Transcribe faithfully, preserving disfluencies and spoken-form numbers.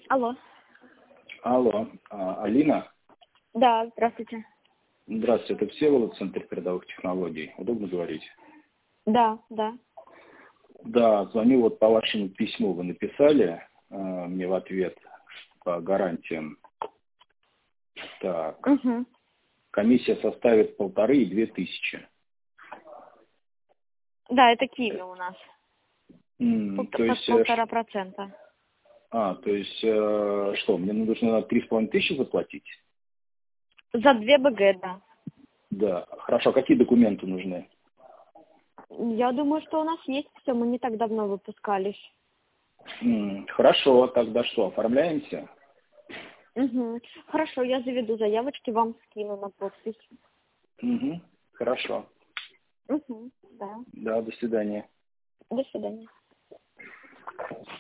Алло. Алло, а, Алина? Да, здравствуйте. Здравствуйте, это Всеволод, Центр передовых технологий. Удобно говорить? Да, да. Да, звоню вот по вашему письму. Вы написали э, мне в ответ по гарантиям. Так. Угу. Комиссия составит полторы и две тысячи. Да, это Киви у нас. М, Пол- то есть, э, полтора ш- процента. а, то есть, э, что, мне нужно три с половиной тысячи заплатить? За две БГ, да. Да. Хорошо, а какие документы нужны? Я думаю, что у нас есть все, мы не так давно выпускались. М, Хорошо, тогда что, оформляемся? Угу. Хорошо, я заведу заявочки, вам скину на подпись. Угу. Хорошо. Угу. Да. Да, до свидания. До свидания.